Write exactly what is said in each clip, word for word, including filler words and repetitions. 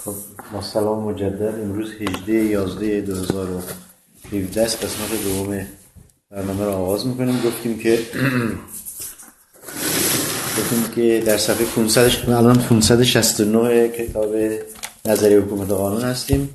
خب ما سلام مجدد. امروز هجده یازده دو هزار و هفده است. قسمت دوم برنامه را آغاز میکنیم. گفتیم که گفتیم که در صفحه پانصد الان پانصد و شصت و نه کتاب نظریه حکومت قانون هستیم.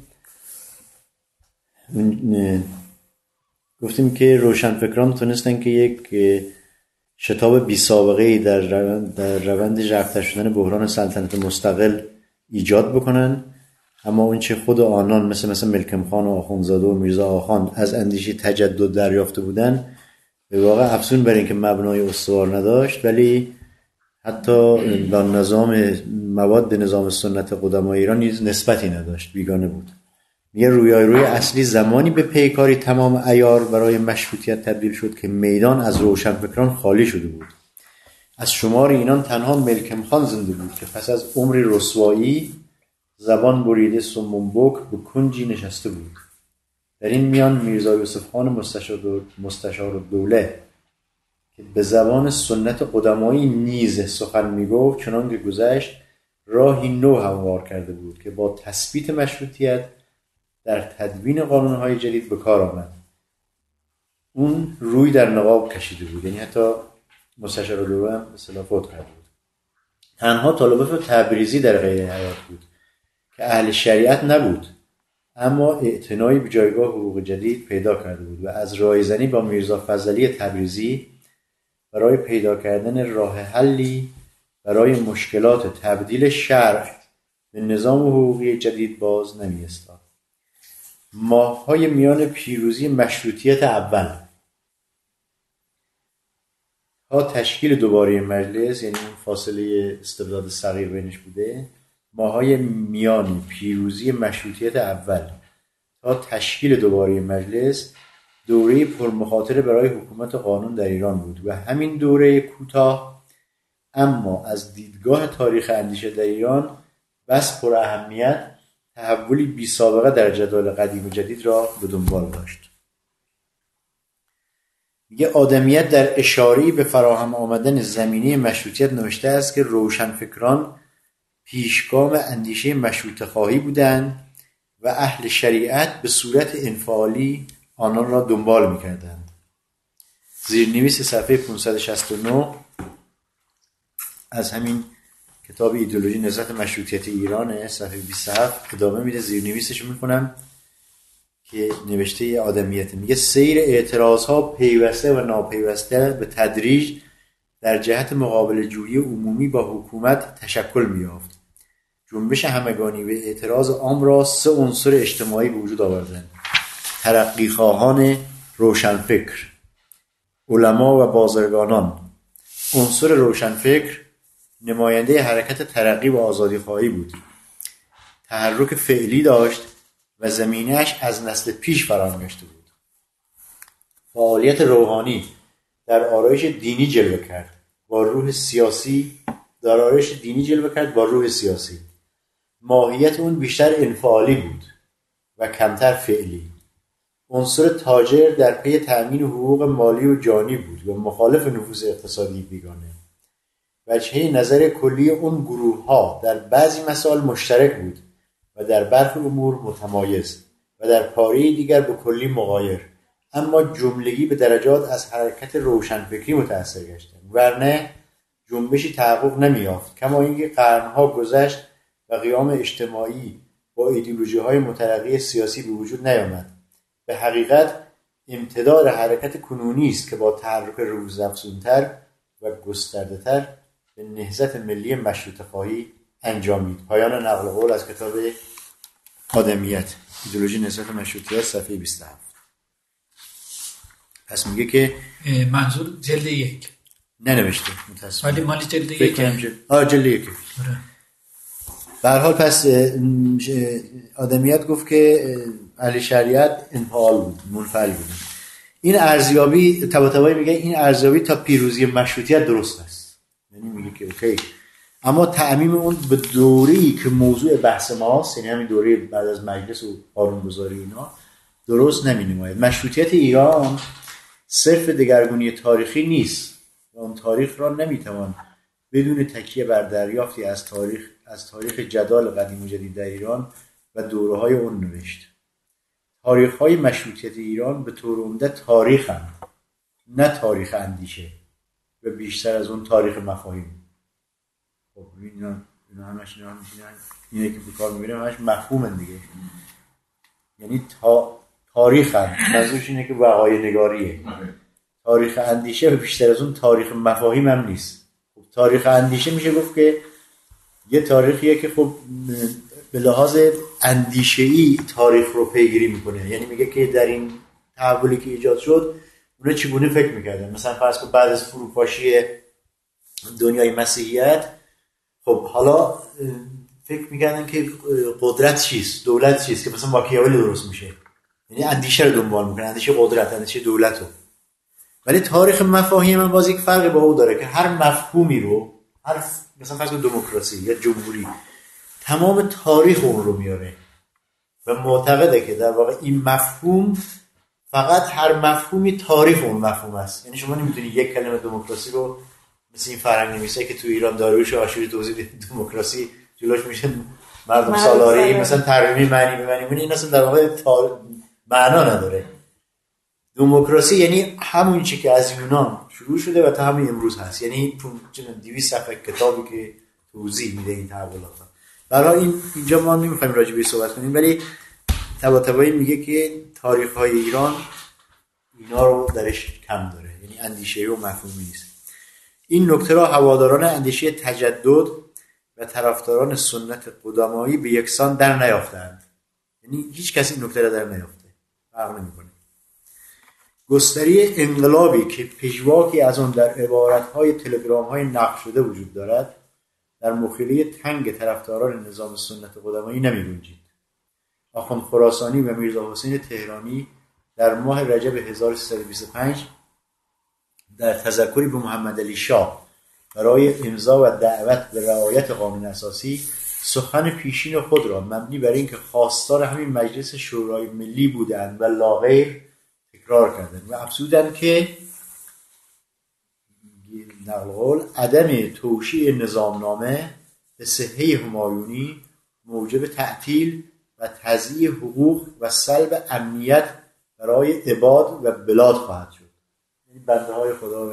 گفتیم که روشنفکران تونستن که یک شتاب بی سابقه‌ای در روند در روند ژرف‌تر شدن بحران سلطنت مستقل ایجاد بکنن، اما اون چه خود آنان مثل مثل ملکم خان و آخوندزاده و میرزا آخان از اندیشه تجدد دریافته بودن، به واقع افزون بر این که مبنای استوار نداشت، ولی حتی با نظام مواد نظام سنت قدمای ایران نیز نسبتی نداشت، بیگانه بود. میگه رویاروی اصلی زمانی به پیکاری تمام عیار برای مشروطیت تبدیل شد که میدان از روشنفکران خالی شده بود. از شمار اینان تنها ملکم خان زنده بود که پس از عمری رسوایی زبان بریده سمون بک به کنجی نشسته بود. در این میان میرزا یوسف خان مستشار, مستشار الدوله که به زبان سنت قدمایی نیز سخن میگفت، چنان که گذشت راهی نو هموار کرده بود که با تثبیت مشروطیت در تدوین قانونهای جدید به کار آمد. اون روی در نقاب کشیده بود، یعنی حتی مستشار الدوله هم مثلا فوت کرده بود. تنها طالب تبریزی در غیر حیات بود که اهل شریعت نبود، اما اعتنایی به جایگاه حقوق جدید پیدا کرده بود و از رایزنی با میرزا فضلی تبریزی برای پیدا کردن راه حلی برای مشکلات تبدیل شرع به نظام حقوقی جدید باز نمی ایستاد. ماه‌های میان پیروزی مشروطیت اول تا تشکیل دوباره مجلس، یعنی اون فاصله استبداد صغیر بینش بوده، ماه‌های میان پیروزی مشروطیت اول تا تشکیل دوباره مجلس دوره پرمخاطره برای حکومت قانون در ایران بود و همین دوره کوتاه اما از دیدگاه تاریخ اندیشه در ایران بس پر اهمیت تحولی بی سابقه در جدول قدیم و جدید را به دنبال داشت. میگه آدمیت در اشاره‌ای به فراهم آمدن زمینه مشروطیت نوشته است که روشنفکران پیشگام اندیشه مشروطه خواهی بودند و اهل شریعت به صورت انفعالی آنان را دنبال می‌کردند. زیرنویس صفحه پانصد و شصت و نه از همین کتاب ایدئولوژی نهضت مشروطیت ایران صفحه بیست و هفت ادامه میده. زیرنویسش می‌خونم که نوشته آدمیت. میگه سیر اعتراضها پیوسته و ناپیوسته به تدریج در جهت مقابله جویی عمومی با حکومت تشکل می‌یافت. جنبش همگانی و اعتراض عام را سه عنصر اجتماعی به وجود آوردند: ترقیخواهان روشنفکر، علما و بازرگانان. عنصر روشنفکر نماینده حرکت ترقی و آزادیخواهی بود. تحرک فعلی داشت و زمینه‌اش از نسل پیش فراهم گشته بود. فعالیت روحانی در آرایش دینی جلوه کرد با روح سیاسی در آرایش دینی جلوه کرد با روح سیاسی. ماهیت اون بیشتر انفعالی بود و کمتر فعلی. عنصر تاجر در پی تأمین حقوق مالی و جانی بود و مخالف نفوذ اقتصادی بیگانه. وجهه نظر کلی اون گروه‌ها در بعضی مسائل مشترک بود و در برخی امور متمایز و در پاره دیگر به کلی مغایر، اما جملگی به درجات از حرکت روشنفکری متأثر گشتند، ورنه جنبشی تحقق نمی‌یافت. کما اینکه قرن‌ها گذشت و قیام اجتماعی با ایدئولوژی‌های مترقی سیاسی به وجود نیامد. به حقیقت امتداد حرکت کنونی است که با تحرک روزافزونتر و گسترده‌تر به نهضت ملی مشروطه‌خواهی انجامید. پایان نقل قول از کتاب آدمیت، ایدئولوژی نهضت مشروطیت، صفحه بیست و هفت. پس میگه که منظور جلد یک ننوشته متاسفانه، ولی مالی جلد یک آه جلد یک. به هر حال پس آدمیت گفت که اهل شریعت انفعال بود، منفعل بود. این ارزیابی طباطبایی میگه این ارزیابی تا پیروزی مشروطیت درست است، یعنی میگه که اوکی، اما تعمیم اون به دوره‌ای که موضوع بحث ماست، یعنی همین دوره بعد از مجلس و قانونگذاری اینا، درست نمی‌نماید. مشروطیت ایران صرف دگرگونی تاریخی نیست و اون تاریخ را نمیتوان بدون تکیه بر دریافتی از تاریخ از تاریخ جدال قدیم و جدید در ایران و دوره‌های اون نوشت. تاریخ‌های مشروطیت ایران به طور عمده تاریخ‌اند، نه تاریخ اندیشه و بیشتر از اون تاریخ مفاهیم. خب اینا اینا همش اینا اینه که به کار می‌بریم، همش مفهومن دیگه. یعنی تا تاریخ‌اند، منظورش اینه که وقایع نگاریه. تاریخ اندیشه و بیشتر از اون تاریخ مفاهیم هم نیست. خب تاریخ اندیشه میشه گفت که یه تاریخیه که خب به لحاظ اندیشه‌ای تاریخ رو پیگیری میکنه. یعنی میگه که در این تحولی که ایجاد شد اونا چگونه فکر میکردن. مثلا فرض کن بعد از فروپاشی دنیای مسیحیت، خب حالا فکر میکردن که قدرت چیست، دولت چیست، که مثلا ماکیاولی درست میشه. یعنی اندیشه رو دنبال میکنه، اندیشه قدرت، اندیشه دولت رو. ولی تاریخ مفاهیم هم باز یک فرق با او داره که هر مفهومی رو، هر مثلا فرض کن دموکراسی یا جمهوری، تمام تاریخ اون رو میاره و معتقده که در واقع این مفهوم فقط هر مفهومی تاریخ اون مفهوم است. یعنی شما نمیتونی یک کلمه دموکراسی رو مثل این فرهنگ نویسه که تو ایران داریوش آشوری توضیح بده دموکراسی جلوش میشه مردم سالاری مثلا ترجمه معنی به معنی، این اصلا در واقع تار... معنا نداره. دموکراسی یعنی همون چیزی که از یونان شروع شده و تا همین امروز هست. یعنی دویست صفحه کتابی که توضیح میده این تحولات. برای این اینجا ما نمیخوایم راجع بهش صحبت کنیم، ولی طباطبایی میگه که تاریخ‌های ایران اینا رو درش کم داره، یعنی اندیشه‌ای و مفهومی نیست. این نکته را هواداران اندیشه تجدد و طرفداران سنت قدمایی به یکسان در نیافتند. یعنی هیچ کسی این نکته را در نیافته، فرق نمی‌کنه. گستری انقلابی که پژواکی از آن در عبارت‌های تلگرام‌های نقل شده وجود دارد، در مخیله تنگ طرفداران نظام سنت قدمایی نمی‌گنجید. آخوند خراسانی و میرزا حسین تهرانی در ماه رجب هزار و سیصد و بیست و پنج در تذکری به محمد علی شاه برای امضا و دعوت به رعایت قانون اساسی سخن پیشین خود را مبنی بر اینکه خواستار همین مجلس شورای ملی بودند و لاغیر تکرار کردند و افزودند که نقل قول عدم توشیع نظامنامه به صحه همایونی موجب تعطیل و تضییع حقوق و سلب امنیت برای عباد و بلاد خواهد شد. یعنی بنده های خدا و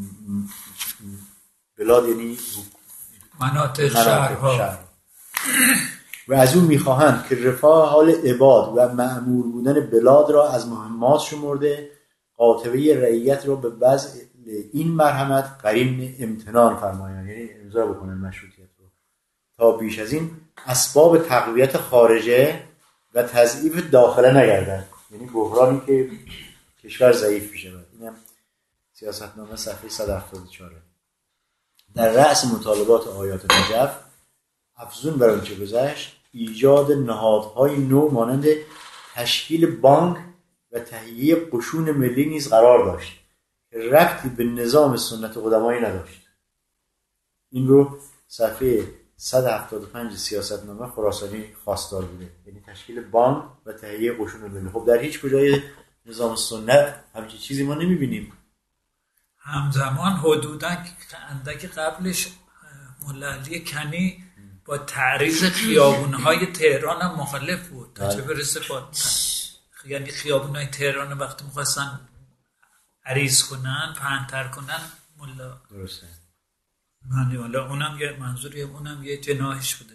بلاد یعنی مناطق شهرها شهر. و از اون میخواهند که رفاه حال عباد و مأمور بودن بلاد را از مهمات شمرده قاطبه رعیت را به وضع این مرحمت قرین امتنان فرمایند، یعنی امضا بکنن مشروطیت رو تا بیش از این اسباب تقویت خارجه و تضعیف داخله نگردند. یعنی بحرانی که کشور ضعیف میشه. اینم سیاستنامه صفحه صد و هفتاد و چهار. در رأس مطالبات آیات نجف افزون بر آنچه گذشت ایجاد نهادهای نو مانند تشکیل بانک و تهیه قشون ملی نیز قرار داشت که ربطی به نظام سنت قدمایی نداشت. این رو صفحه صد و هفتاد و پنج سیاستنامه خراسانی خواستار بوده، یعنی تشکیل بانک و تهیه قشون ملی. خب در هیچ کجای نظام سنت همچین چیزی ما نمیبینیم. همزمان حدوداً اندک قبلش مولا علی کنی با تعریض خیابون‌های تهران هم مخالف بود تا چه برسه با یعنی خیابون‌های تهران وقتی می‌خواستن عریض کنن پهن‌تر کنن مولا درسته. من والا اونم یه منظوری اونم یه جناحش بوده.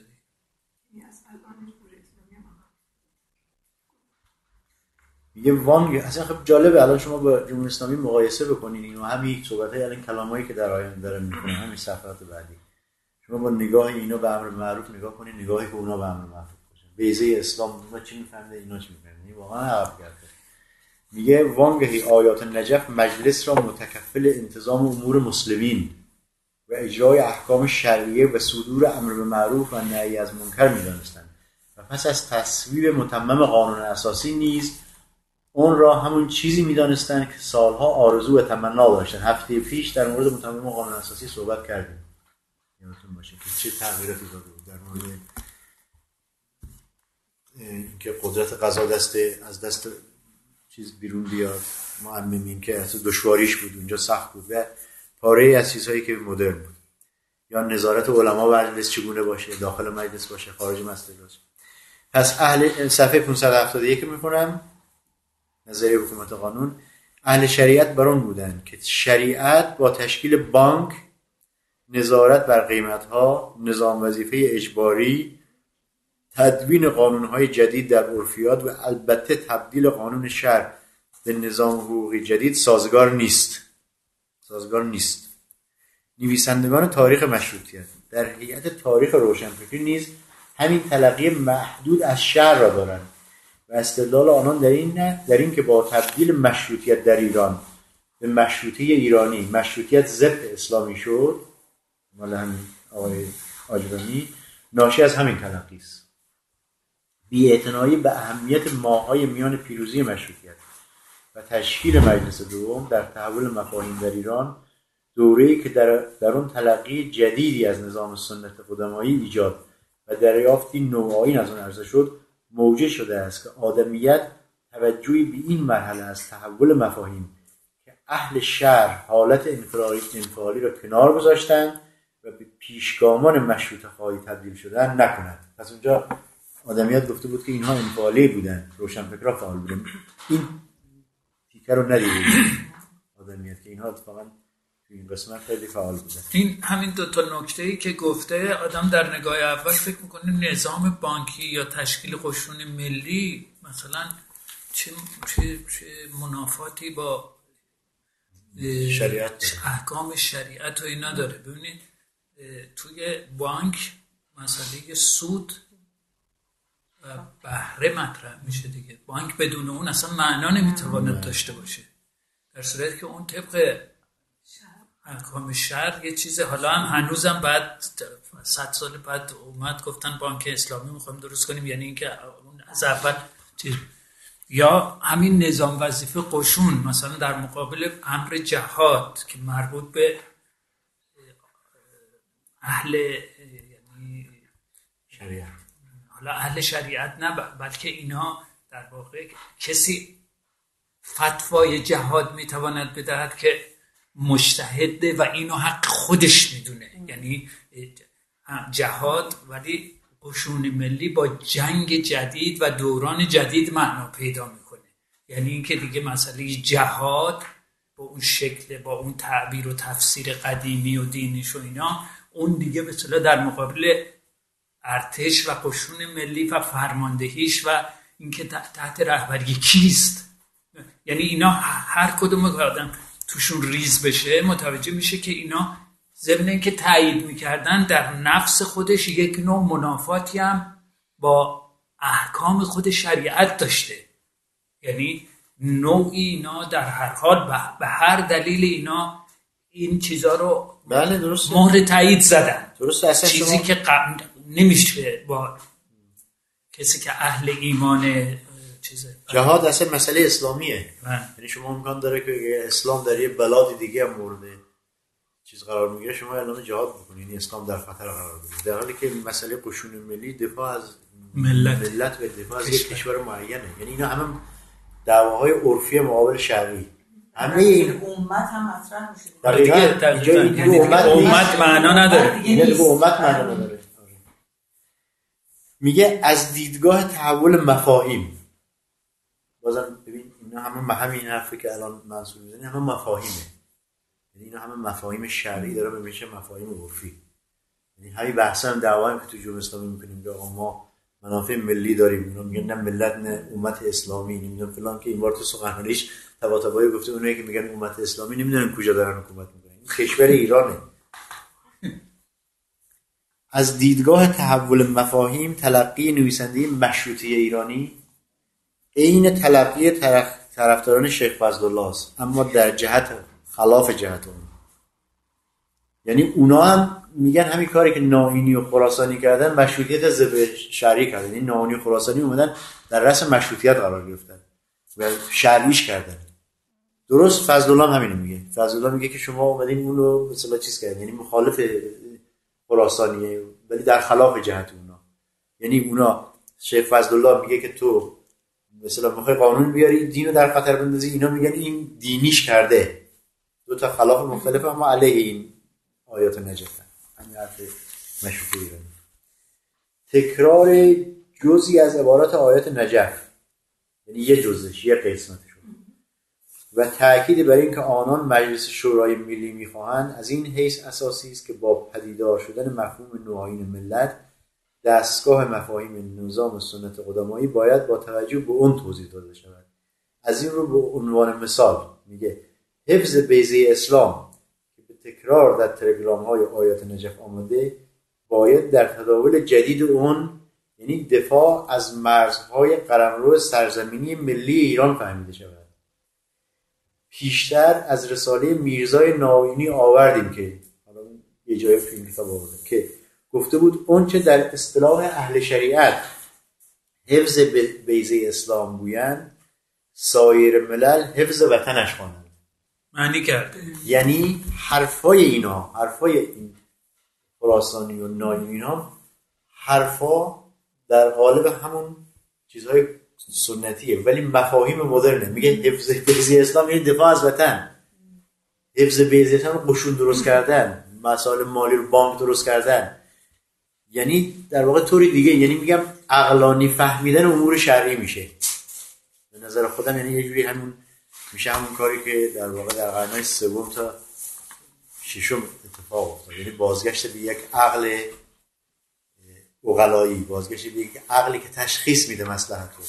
میگه وان اصلا خب جالبه الان شما با جمهوری اسلامی مقایسه بکنین اینو، همین صحبت‌های الان کلامایی که در آینده داره میکنه همین صفحات بعدی شما با نگاه اینا به امر معروف نگاه کنین، نگاهی که اونا به امر معروف باشه، بیضه اسلام ما چی میفهمه اینا چی میفهمه، واقعا عقب کرده. میگه وانگهی آیات نجف مجلس را متکفل انتظام امور مسلمین و اجرای احکام شرعیه و صدور امر به معروف و نهی از منکر می‌دانستند و پس از تصویب متمم قانون اساسی نیز اون را همون چیزی می‌دانستند که سالها آرزو و تمنا داشتند. هفته پیش در مورد متمم قانون اساسی صحبت کردیم، یادتون باشه که چه تغییراتی داده بود در مورد اینکه قدرت قضا دست از دست چیز بیرون بیاد، معممین که اصلا دشواریش بود اونجا سخت بود و پاره از چیزهایی که مدرن بود. یا نظارت علما بر مجلس چگونه باشه، داخل مجلس باشه، خارج مسجد باشه. پس اهل صفحه پانصد و هفتاد و یک میخونم، نظریه حکومت قانون. اهل شریعت بر اون بودن که شریعت با تشکیل بانک، نظارت بر قیمت‌ها، نظام وظیفه اجباری، تدوین قانون‌های جدید در عرفیات و البته تبدیل قانون شرع به نظام حقوقی جدید سازگار نیست. سازگار نیست. نویسندگان تاریخ مشروطیت در هیئت تاریخ روشنفکری نیز همین تلقی محدود از شرع را دارند و استدلال آنان در این نه در این که با تبدیل مشروطیت در ایران به مشروطه ایرانی مشروطیت ضد اسلامی شد، مال همین آقای آجرانی، ناشی از همین تلقی است. بی‌اعتنایی به اهمیت ماه‌های میان پیروزی مشروطیت و تشکیل مجلس دوم در تحول مفاهیم در ایران، دوره‌ای که در در اون تلقی جدیدی از نظام سنت قدمایی ایجاد و دریافتی نوآیین از آن عرضه شد، موجب شده است که آدمیت توجهی به این مرحله از تحول مفاهیم که اهل شرع حالت انفعالی انفعالی را کنار گذاشتند و به پیشگامان مشروطه خواهی تبدیل شدن نکند. پس اونجا آدمیت گفته بود که اینها انفعالی بودن، روشنفکرها فعال بودن. این تیکه رو ندیده آدمیت که اینها اتفاقا تو این قسمت خیلی فعال بودن. این همین دو تا نکته‌ای که گفته، آدم در نگاه اول فکر میکنه نظام بانکی یا تشکیل قشون ملی مثلا چه چه, چه منافاتی با شریعت احکام شریعت و اینا داره. ببینید توی بانک مسئله سود و بهره مطرح میشه دیگه. بانک بدون اون اصلا معنا نمیتواند داشته باشه، در صورتی که اون طبق احکام شرع یه چیز، حالا هم هنوزم بعد صد سال بعد اومد گفتن بانک اسلامی میخوایم درست کنیم، یعنی اینکه از اول چیز، یا همین نظام وظیفه قشون مثلا در مقابل امر جهاد که مربوط به اهل یعنی شریعت، حالا اهل شریعت نه بلکه اینا در واقع کسی فتوای جهاد میتواند بدهد که مجتهده و اینو حق خودش میدونه، یعنی جهاد، ولی قشون ملی با جنگ جدید و دوران جدید معنا پیدا میکنه. یعنی اینکه دیگه مسئله جهاد با اون شکل، با اون تعبیر و تفسیر قدیمی و دینیش و اینا، اون دیگه به اصطلاح در مقابل ارتش و قشون ملی و فرماندهیش و اینکه تحت رهبری کیست، یعنی اینا هر کدوم آدم توشون ریز بشه متوجه میشه که اینا ضمن اینکه تایید میکردن در نفس خودش یک نوع منافاتی هم با احکام خود شریعت داشته. یعنی نوعی اینا در هر حال به هر دلیل اینا این چیزا رو بله درسته مهر تایید زدن. درسته، اصلا چیزی شما... که قبل نمیشه با کسی که اهل ایمان چیزه. جهاد اصلا مسئله اسلامیه. من. یعنی شما امکان داره که اسلام در یه بلاد دیگه هم مورد چیز قرار میگیره، شما اعلام جهاد بکنید، یعنی اسلام در خطر قرار بگیره، در حالی که مسئله قشون ملی دفاع از ملت, ملت و دفاع از یک کشور معینه. یعنی اینا همه دعواهای عرفی مقابل شرعی، همه این امت هم مطرح میشه. دقیقاً اینجا این یعنی امت امت معنا نداره، اینجا دیگه امت معنا نداره. میگه از دیدگاه تحول مفاهیم، بازم ببین اینا همه همین حرفی که الان منصور میزنی همه مفاهیمه، یعنی اینا همه مفاهیم شرعی داره میشه مفاهیم عرفی. یعنی همین بحثا هم دعوایی که تو جمهوری اسلامی میکنیم که آقا ما منافع ملی داریم، اینا میگن نه ملت نه امت اسلامی نمیدونم فلان، که این بار تو سخنرانیش طباطبایی گفته اونایی که میگن امت اسلامی نمیدونن کجا دارن حکومت میکنن، این کشور ایرانه. از دیدگاه تحول مفاهیم تلقی نویسنده مشروطه ایرانی عین تلقی طرف طرفداران شیخ فضلالله است، اما در جهت خلاف جهت اون. یعنی اونا هم میگن همین کاری که ناینی و خراسانی کردن مشروطیت ضد شرعی کردن، یعنی ناینی و خراسانی اومدن در رأس مشروطیت قرار گرفتن و شرعیش کردن. درست فضلالله هم همینو میگه. فضلالله میگه که شما اومدین اون رو مثلا چیز کردین، یعنی مخالف خراسانیه ولی در خلاف جهت اونا. یعنی اونا شیخ فضلالله میگه که تو مثلا میخوای قانون بیاری دین رو در خطر بندازی، اینا میگن این دینیش کرده. دو تا خلاف مختلف اما علیه این آیات نجاتن، همین حرف مشروطه ایرانی. تکرار جزئی از عبارات آیات نجف، یعنی یه جزش، یه قسمتش، و تأکید بر این که آنان مجلس شورای ملی می‌خواهند از این حیث اساسی است که با پدیدار شدن مفهوم نوآیین ملت دستگاه مفاهیم نظام سنت قدمایی باید با توجه به اون توضیح داده شود. از این رو به عنوان مثال میگه حفظ بیضه اسلام که به تکرار در تلگرام‌های آیات نجف آمده باید در تداول جدید اون، یعنی دفاع از مرزهای قلمرو سرزمینی ملی ایران فهمیده شود. پیشتر از رساله میرزای ناوینی آوردیم که حالا یه جای تو این کتاب آورده که گفته بود اون چه در اصطلاح اهل شریعت حفظ بیضه اسلام گویند سایر ملل حفظ وطنش خوانند. معنی کرده یعنی حرفای اینا، حرفای این خراسانی و ناینی ها، حرفا در قالب همون چیزهای سنتیه ولی مفاهیم مدرنه. میگه حفظ بیضه اسلام یعنی دفاع از وطن، حفظ بیضه اسلام قشون درست کردن، مسائل مالی رو بانک درست کردن، یعنی در واقع طوری دیگه، یعنی میگم عقلانی فهمیدن امور شرعی میشه. به نظر خودم یعنی یه جوری همون میشه همون کاری که در واقع در قرن‌های سوم تا ششم اتفاق افتاد، یعنی بازگشت به یک عقل عقلایی، بازگشت به یک عقلی که تشخیص میده مصلحت رو.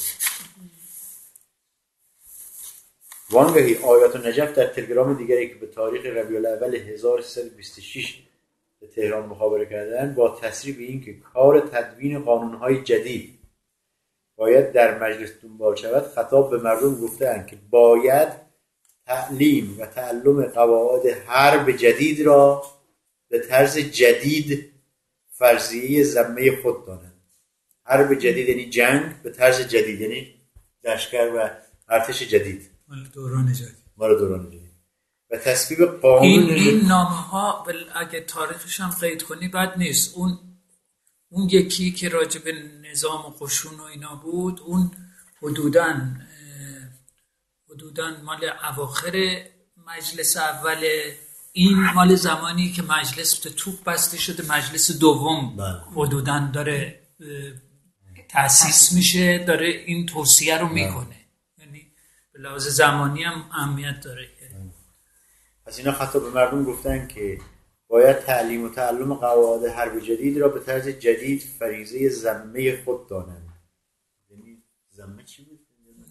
وانگهی آیات نجف در تلگرام دیگری که به تاریخ ربیع الاول هزار و سیصد و بیست و شش به تهران مخابره کردن با تصریح به این که کار تدوین قانونهای جدید باید در مجلس دنبال شود خطاب به مردم گفتند که باید تعلیم و تعلم قواعد حرب جدید را به طرز جدید فرضیه ذمه خود دانند. حرب جدید یعنی جنگ به طرز جدید، یعنی لشکر و ارتش جدید مال دوران جدید، مال دوران جدید و تصویب قانون. این این نامه ها اگه تاریخش هم قید کنی بد نیست. اون اون یکی که راجع به نظام قشون و اینا بود، اون حدوداً حدوداً مال اواخر مجلس اول، این مال زمانی که مجلس توپ بسته شده، مجلس دوم حدوداً داره تأسیس میشه، داره این توصیه رو میکنه، یعنی به لحاظ زمانی هم اهمیت داره. پس اینا خطاب به مردم گفتن که باید تعلیم و تعلم قواعد حرب جدید را به طرز جدید فریضه ذمه خود دانند. یعنی ذمه چی بود؟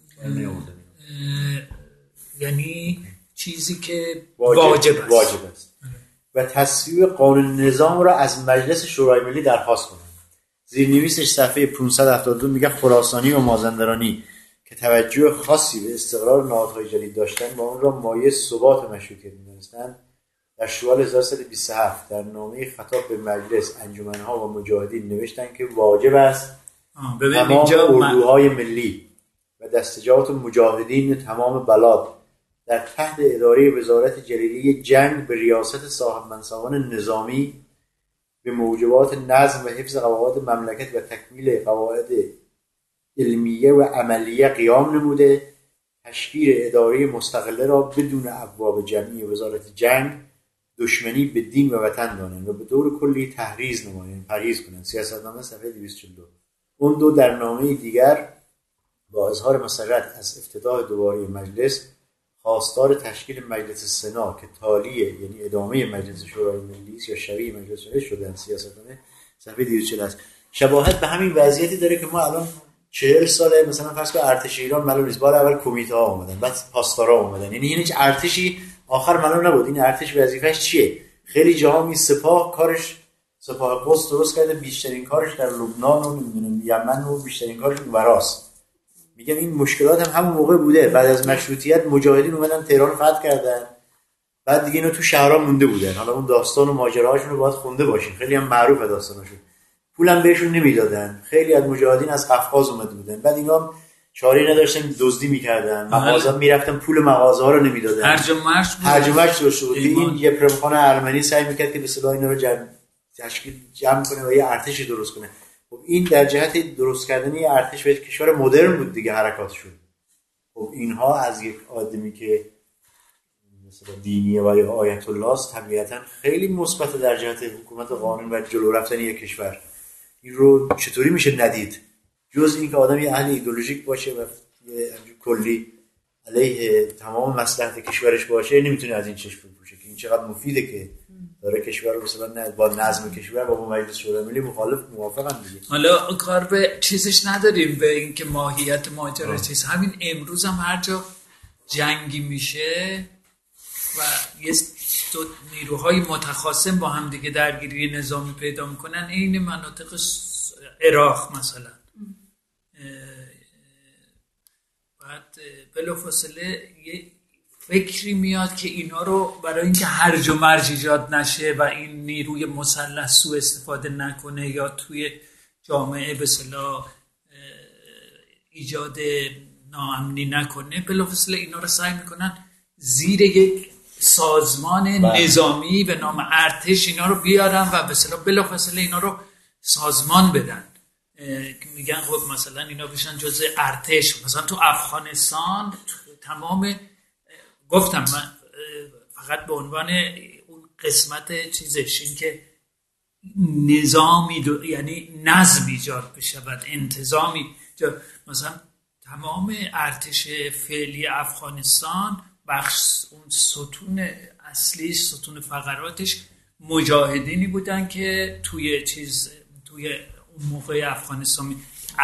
یعنی چیزی که واجب, واجب است, واجب است. و تصویب قانون نظام را از مجلس شورای ملی درخواست کنند. زیرنویسش صفحه پانصد و هفتاد و دو میگه خراسانی و مازندرانی که توجه خاصی به استقرار نهادهای جدید داشتند و اون را مایه ثبات مشروطیت می‌دانستند، در شوال هزار و سیصد و بیست و هفت در نامه خطاب به مجلس، انجمن‌ها و مجاهدین نوشتند که واجب است تمام اردوهای ملی و دستجات مجاهدین تمام بلاد در تحت اداره وزارت جلیلی جنگ به ریاست صاحب منصبان نظامی به موجبات نظم و حفظ قواعد مملکت و تکمیل قواعد علمیه و عملیه قیام نموده، تشکیل اداره مستقله را بدون ابواب جمعی وزارت جنگ دشمنی به دین و وطن دانند و به دور کلی تحریض نمایند، پرهیز کنند. سیاستنامه صفحه دویست و چهل و دو. اون دو در نامه دیگر با اظهار مسرت از افتتاح دوباره مجلس خواستار تشکیل مجلس سنا که تالیه، یعنی ادامه مجلس شورای ملی یا شبیه مجلس شورای شدن، سیاستنامه صفحه دویست و چهل است. شباهت به همین وضعیتی داره که ما الان چهل ساله مثلا فرض کن ارتش ایران معلوم نیست، بار اول کمیته ها اومدن، بعد پاسدارا اومدن، یعنی هیچ ارتشی آخر معلوم نبود این ارتش وظیفه‌اش چیه. خیلی جاها می سپاه کارش، سپاه قدس درست کرده، بیشترین کارش در لبنان و نمیدونم یمن و بیشترین کارش اونوراست. میگم این مشکلات هم همون موقع بوده. بعد از مشروطیت مجاهدین اومدن تهران فتح کردن، بعد دیگه اینا تو شهرها مونده بودن. حالا اون داستان و ماجراهاشون رو باید خونده باشین، خیلی هم معروفه داستاناشون. پولم بهشون نمیدادن، خیلی از مجاهدین از قفقاز اومده بودن، بعد اینا هم چاری نداشتن، دزدی میکردن، مغازه میرفتن پول مغازه ها رو نمیدادن، هرج و مرج بود، هرج و مرج درست بود. این یه پرمخان ارمنی سعی میکرد که به اصطلاح اینا رو جمع تشکیل جمع کنه و یه ارتشی درست کنه. خب این در جهت درست کردن یه ارتش به کشور مدرن بود دیگه حرکاتشون. خب اینها از یک آدمی که مثلا دینیه و یا آیت الله است طبیعتا خیلی مثبت در جهت حکومت قانون و جلو رفتن یک کشور. این رو چطوری میشه ندید؟ جز اینکه آدم یه اهل ایدئولوژیک باشه و کلی علیه تمام مصلحت کشورش باشه نمیتونه از این چشم بپوشه که این چقدر مفیده که داره کشور رو مثلا با نظم کشور با مجلس شورای ملی مخالف موافقن دیگه. حالا کار به چیزش نداریم به اینکه ماهیت ماجرا چیز. همین امروز هم هر جا جنگی میشه و یه دو نیروهای متخاصم با هم دیگه درگیری نظامی پیدا میکنن، این مناطق عراق مثلا بعد بلافاصله یه فکری میاد که اینا رو برای اینکه هرج و مرج ایجاد نشه و این نیروی مسلح سوء استفاده نکنه یا توی جامعه به اصطلاح ایجاد ناامنی نکنه، بلافاصله اینا رو سعی میکنن زیر یک سازمان بله. نظامی به نام ارتش اینا رو بیارن و به اصطلاح بلافاصله اینا رو سازمان بدن. میگن خب مثلا اینا بشن جزء ارتش. مثلا تو افغانستان تمام گفتم من فقط به عنوان اون قسمت چیزش این که نظامی دو یعنی نظم ایجاد بشه و انتظامی مثلا تمام ارتش فعلی افغانستان بخش اون ستون اصلی ستون فقراتش مجاهدینی بودن که توی چیز توی اون موقع افغانستان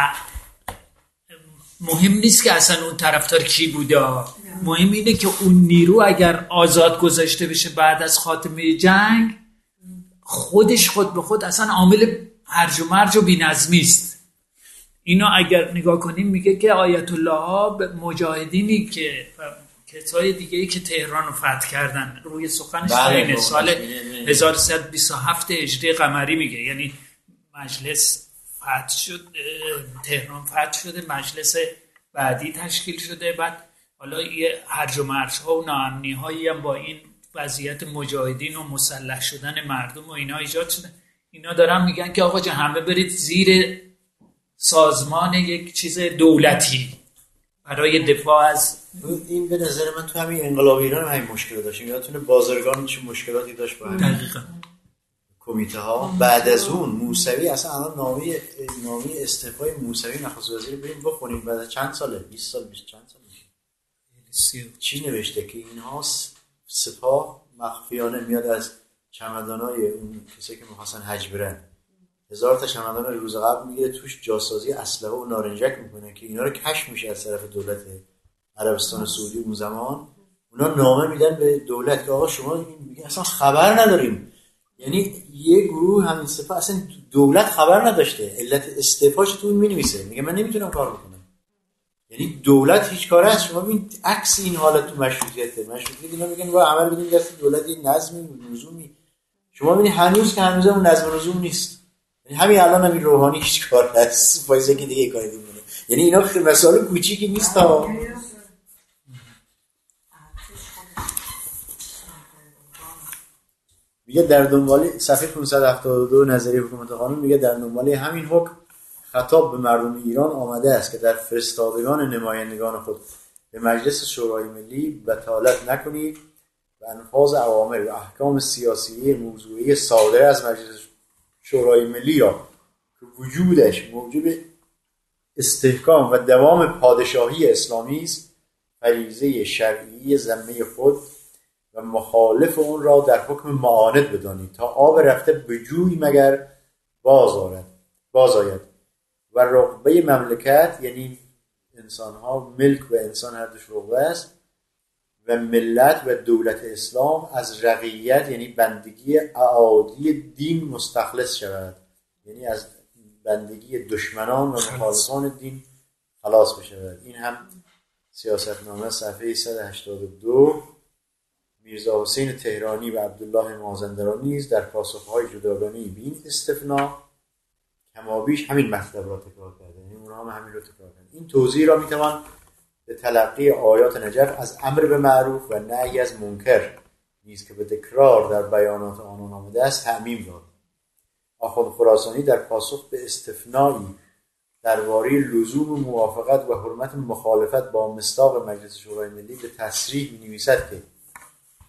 مهم نیست که اصلا اون طرفدار کی بوده، مهم اینه که اون نیرو اگر آزاد گذاشته بشه بعد از خاتمه جنگ خودش خود به خود اصلا عامل هرج و مرج و بی‌نظمی است. اینا اگر نگاه کنیم میگه که آیت الله ها به مجاهدینی که کسای دیگه‌ای که تهران رو فتح کردن روی سخنش اینه سال هزار و سیصد و بیست و هفت هجری قمری میگه، یعنی مجلس فتح شد، تهران فتح شده، مجلس بعدی تشکیل شده، بعد حالا یه هرج و مرج ها و ناامنی هایی هم با این وضعیت مجاهدین و مسلح شدن مردم و اینا ایجاد شده. اینا دارن میگن که آقا جان همه برید زیر سازمان یک چیز دولتی برای دفاع از این. به نظر من تو همین انقلاب ایران هم همین مشکل داشتیم. یادتونه بازرگان چه مشکلاتی داشت با همین دقیقاً کمیته ها. بعد از اون موسوی اصلا الان نامه نامه استعفای موسوی نخست وزیر بریم بخونیم بعد از چند ساله بیست سال بیست چند سال میشه چی نوشته که اینها سپاه مخفیانه میاد از چمدانای اون کسایی که می‌خواستن حج برن هزار تا چمدان روز قبل میگیره توش جاسازی اسلحه و نارنجک میکنه که اینا رو کشف میشه از طرف دولت عربستان سعودی اون زمان. اونا نامه میدن به دولت که آقا شما میگن اصلا خبر نداریم. یعنی یه گروه همین سپاه اصلا دولت خبر نداشته، علت استعفاش تو اون مینویسه، میگه من نمیتونم کار بکنم. یعنی دولت هیچ کاره است. شما ببین عکس این حالت تو مشروطیته مشروطیت اینا میگن با عمل بدیم دست دولت یه نظمی نظامی. شما ببین هنوز که هنوز اون نظم نظم نیست. یعنی همین الان همین روحانی هیچ کار هست فایزه که دیگه کاری نمی‌کنه. یعنی اینا خیلی مسائل کوچیکی نیست ها. میگه در دنبال صفحه پانصد و هفتاد و دو نظریه حکومت قانون میگه در دنبال همین حکم خطاب به مردم ایران آمده است که در فرستادگان نمایندگان خود به مجلس شورای ملی بطالت نکنید و انفاذ اوامر و احکام سیاسی موضوعی صادره از مجلس شورای ملی یا که وجودش موجب استحکام و دوام پادشاهی اسلامی است فریضه شرعی ذمه خود و مخالف اون را در حکم معاند بدانید تا آب رفته به جوی مگر باز آرد باز آید و رغبه مملکت یعنی انسان‌ها ملک و انسان هر دوش رغبه است و ملت و دولت اسلام از رقیت یعنی بندگی اعادی دین مستخلص شود، یعنی از بندگی دشمنان و مخالفان دین خلاص بشود. این هم سیاستنامه صفحه صد و هشتاد و دو. میرزا حسین تهرانی و عبدالله مازندرانی نیز در پاسخهای جداگانه‌ای به این استثنا کمابیش همین مطلب را تکرار کرده، یعنی اونها هم همین رو تکرار کردن. این توضیح را میتوان به تلقی آیات نجف از امر به معروف و نهی از منکر نیز که به تکرار در بیانات آنان آمده است تعمیم داد. آخوند خراسانی در پاسخ به استثنایی درباره لزوم موافقت و حرمت مخالفت با مصداق مجلس شورای ملی به تصریح می‌نویسد که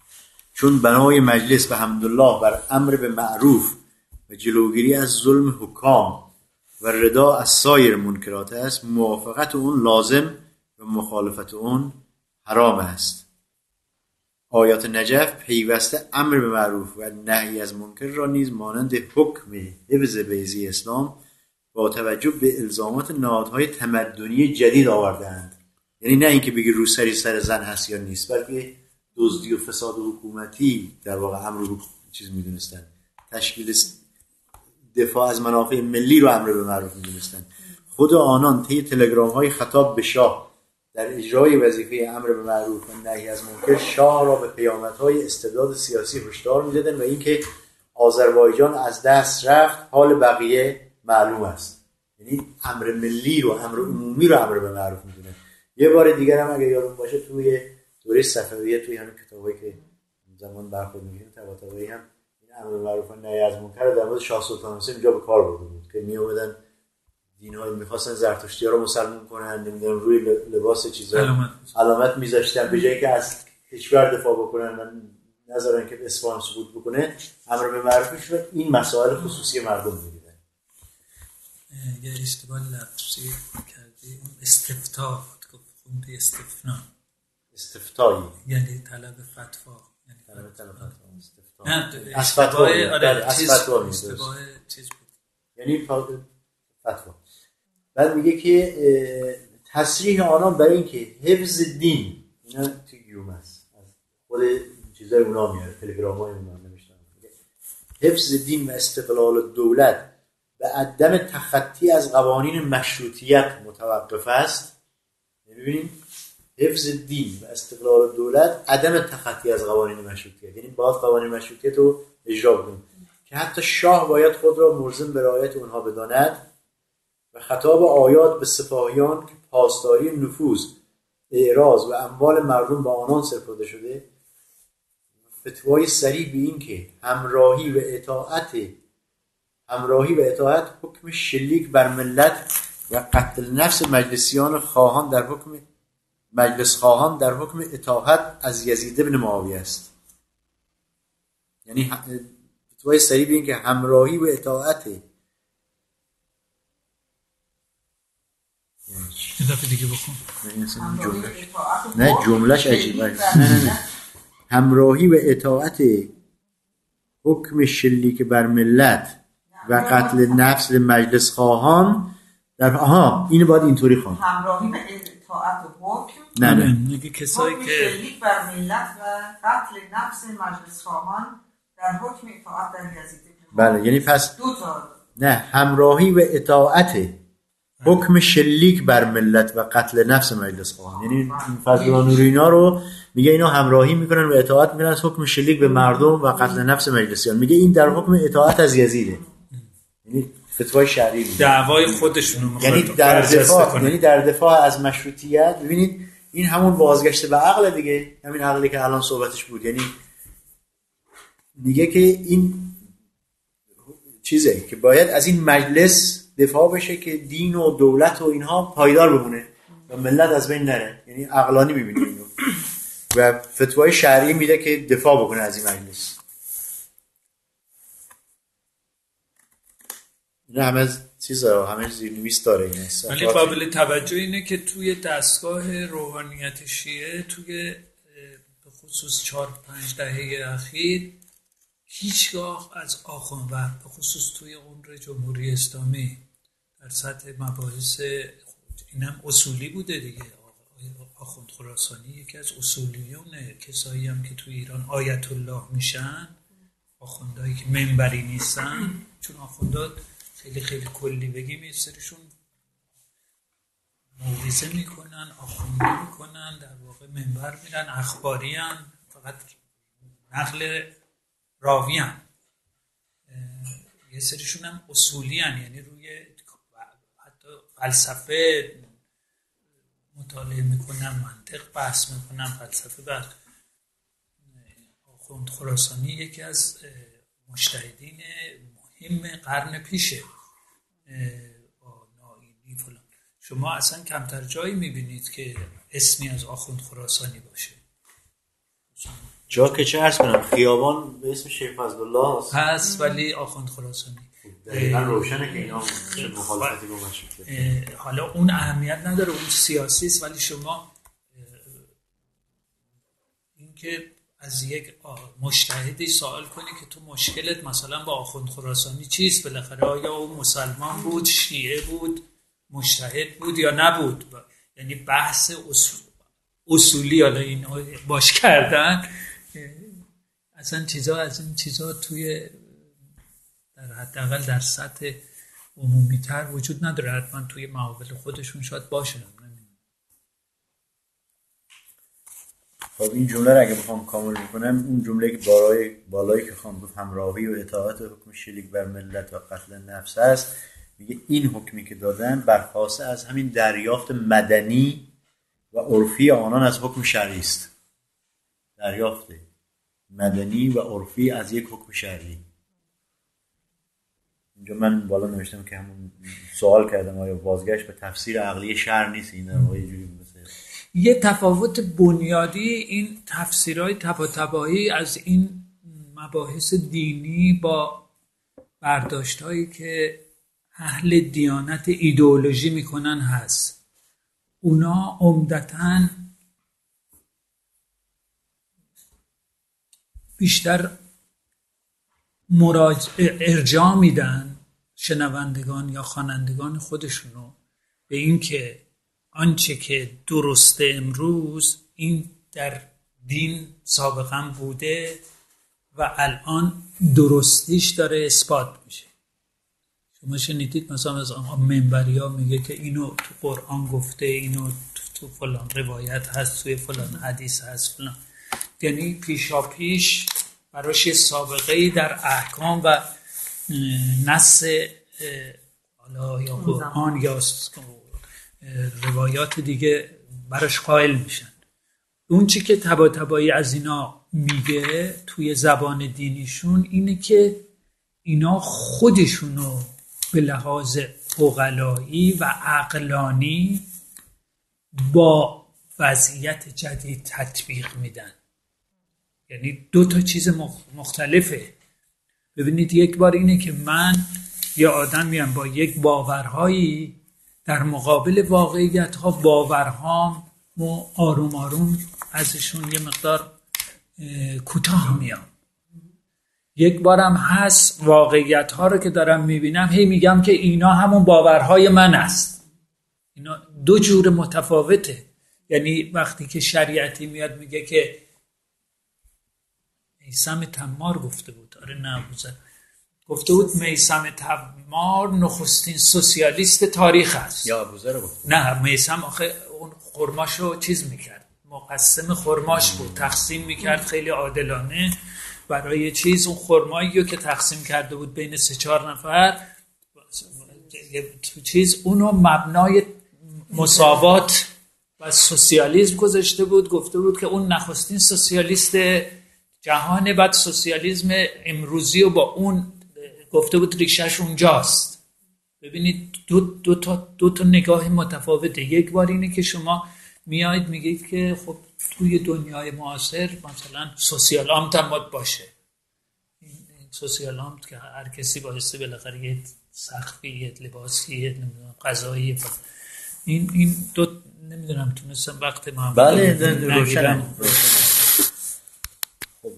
چون بنای مجلس به حمدالله بر امر به معروف و جلوگیری از ظلم حکام و رضا از سایر منکرات است، موافقت اون لازم و مخالفت اون حرام است. آیات نجف پیوسته امر به معروف و نهی از منکر را نیز مانند حکم حفظ بیضه اسلام با توجه به الزامات نهادهای تمدنی جدید آورده‌اند. یعنی نه اینکه بگی روسری سر زن هست یا نیست، بلکه دزدی و فساد حکومتی در واقع امر رو چیز میدونستن، تشکیل دفاع از منافع ملی رو امر به معروف میدونستن. خود آنان طی تلگرام های خطاب به شاه در اجرای وظیفه امر به معروف و نهی از منکر شاه را به پیامدهای استبداد سیاسی هشدار میدادن و اینکه آذربایجان از دست رفت حال بقیه معلوم است. یعنی امر ملی رو، امر عمومی رو امر به معروف میدونن. یه بار دیگر هم اگه یادتون باشه توی دوره صفویه توی همین کتابایی که زمان برخورد می‌کردیم طباطبایی هم این امر به معروف و نهی از منکر در مورد شاه سلطان حسین اینجا به کار برده بود که میومدن دین‌های می‌خواستن زرتشتی‌ها رو مسلمان کنن، نمیدونم روی لباس چیزا علامت, علامت می‌ذاشتن به جایی که از کشور دفاع بکنن و نذارن که اصفهان سقوط بکنه، امر به معروفش رو این مسائل خصوصی مردم می‌دیدن. یه اشتباه لفظی کردی، اون استفتاء خوندی استفنا استفتایی یعنی طلب فتوا، یعنی طلب طلب فتوا استفتاء نه از فتوا آره از فتوا میشه چیز بود یعنی فتوا. بعد میگه که تصریح آنان برای اینکه حفظ دین، اینا تو گیوم هست از خود چیزای اونا میاره، تلگرام‌های اونا نوشتن، حفظ دین و استقلال دولت به عدم تخطی از قوانین مشروطیت متوقف است. ببینید حفظ دین و استقلال دولت عدم تخطی از قوانین مشروطیت، یعنی باید قوانین مشروطیت رو اجرا کنیم که حتی شاه باید خود را ملزم به رعایت اونها بداند و خطاب آیات به سپاهیان که پاسداری نفوذ، اعراض و اموال مردم به آنان سپرده شده، فتوای صریح به این که همراهی و اطاعت همراهی و اطاعت حکم شلیک بر ملت و قتل نفس مجلسیان خواهان در حکم مجلس خواهان در حکم اطاعت از یزید بن معاویه است. یعنی فتوای صریح به این که همراهی و اطاعت یه دفعه دیگه بخون. نه جملهش عجیبه. نه نه نه همراهی و اطاعت حکم شلیک بر ملت و قتل نفس مجلس خواهان در آها اینو باید اینطوری خوان. همراهی و اطاعت حکم نه نه میگه کسایی که شلیک بر ملت و قتل نفس مجلس خواهان در حکم اطاعت در یزید. بله یعنی پس دو تا نه همراهی و اطاعت حکم شلیک بر ملت و قتل نفس مجلس خواهان، یعنی فضل نور اینا رو میگه اینا همراهی میکنن و اطاعت میکنن از حکم شلیک به مردم و قتل نفس مجلسیان. میگه این در حکم اطاعت از یزیده، یعنی فتوای شرعی میگه دعوای خودشونو میخواد یعنی در دفاع یعنی در دفاع از مشروطیت. ببینید این همون بازگشت به عقل دیگه، همین عقلی که الان صحبتش بود. یعنی میگه که این چیزه که باید از این مجلس دفاع بشه که دین و دولت و اینها پایدار بمونه و ملت از بین نره. یعنی عقلانی میبینه اینو و فتوای شرعی میده که دفاع بکنه از این مجلس. اینا همه چیزا همه زیرنویس داره این است. ولی قابل توجه اینه که توی دستگاه روحانیت شیعه توی به خصوص چهار پنج دهه اخیر هیچگاه از آخوند و به خصوص توی عمر جمهوری اسلامی در سطح مباحث اینم اصولی بوده دیگه. آخوند خراسانی یکی از اصولیونه، کسایی هم که توی ایران آیت الله میشن، آخوندهایی که منبری نیستن، چون آخوندها خیلی خیلی کلی بگیم یه سریشون موعظه میکنن، آخوندی میکنن، در واقع منبر میرن، اخباری هن، فقط نقل راوی هن. یه سریشون هم اصولی هن، یعنی روی حتی فلسفه مطالعه میکنن، منطق بحث میکنن، فلسفه بحث. آخوند خراسانی یکی از مجتهدین مهم قرن پیشه با نائینی فلان. شما اصلا کمتر جایی میبینید که اسمی از آخوند خراسانی باشه. جا که چه عرض کنم خیابان به اسم شیخ فضلالله هست ولی آخوند خراسانی دقیقا روشنه که اینا مخالفتی با مشروطیت. حالا اون اهمیت نداره، اون سیاسی است، ولی شما اینکه از یک مجتهدی سوال کنی که تو مشکلت مثلا با آخوند خراسانی چیست، بالاخره آیا اون مسلمان بود، شیعه بود، مجتهد بود یا نبود، یعنی بحث اصول اصولی حالا این باش کردن اصلا چیزا از این چیزا توی در حداقل در سطح عمومی تر وجود نداره. حتما توی معامل خودشون شاید باشه. خب این جمله رو اگه بخوام کامل بکنم، اون جمله که بالای بالایی که خواهم گفت همراهی و اطاعت حکم شلیک بر ملت و قتل نفس است، میگه این حکمی که دادن برخواسته از همین دریافت مدنی و عرفی آنان از حکم شرعی است. دریافت مدنی و عرفی از یک حکم شرعی. اینجا من بالا نوشتم که همون سوال کردم آیا بازگشت به تفسیر عقلی شرع نیست؟ این در واقع یه جوری مثلا یه تفاوت بنیادی این تفسیرهای طباطبایی از این مباحث دینی با برداشت‌هایی که اهل دیانت ایدئولوژی میکنن هست. اونا عمدتاً بیشتر مراجع ارجاع میدن شنوندگان یا خوانندگان خودشونو به این که آنچه که درسته امروز این در دین سابقا بوده و الان درستیش داره اثبات میشه. شما شنیدید مثلا از منبری ها میگه که اینو تو قرآن گفته، اینو تو فلان روایت هست، توی فلان حدیث هست فلان، یعنی پیشا پیش براش یه سابقه‌ای در احکام و نص حالا یا قرآن یا روایات دیگه براش قائل میشن. اون چی که طباطبایی از اینا میگه توی زبان دینیشون اینه که اینا خودشونو به لحاظ عقلایی و عقلانی با وضعیت جدید تطبیق میدن. یعنی دو تا چیز مختلفه. ببینید، یک بار اینه که من یه آدم میام با یک باورهایی در مقابل واقعیت ها باورهام و آروم آروم ازشون یه مقدار کوتاه میام. یک بارم هست واقعیت ها رو که دارم میبینم هی میگم که اینا همون باورهای من است. اینا دو جور متفاوته. یعنی وقتی که شریعتی میاد میگه که میثم تمار گفته بود، آره نه بوزه گفته بود میثم تمار نخستین سوسیالیست تاریخ است. یا ابوذر رو گفت؟ نه، میثم آخه اون خرماشو چیز میکرد، مقسم خرماش بود، تقسیم میکرد خیلی عادلانه برای چیز. اون خرمایی که تقسیم کرده بود بین سه چهار نفر تو چیز، اونو مبنای مساوات و سوسیالیسم گذاشته بود. گفته بود که اون نخستین سوسیالیست جهان، بعد سوسیالیسم امروزی و با اون گفته بود ریشش اونجاست. ببینید دو, دو, تا, دو تا نگاه متفاوته. یک بار اینه که شما میایید میگید که خب توی دنیای معاصر مثلا سوسیال آمت هم باید باشه. این سوسیال آمت که هر کسی بایسته بالاخره یه سقفی، یه لباسی، یه غذایی، این این دو نمیدونم تونستم وقت ما بله روشنم. خب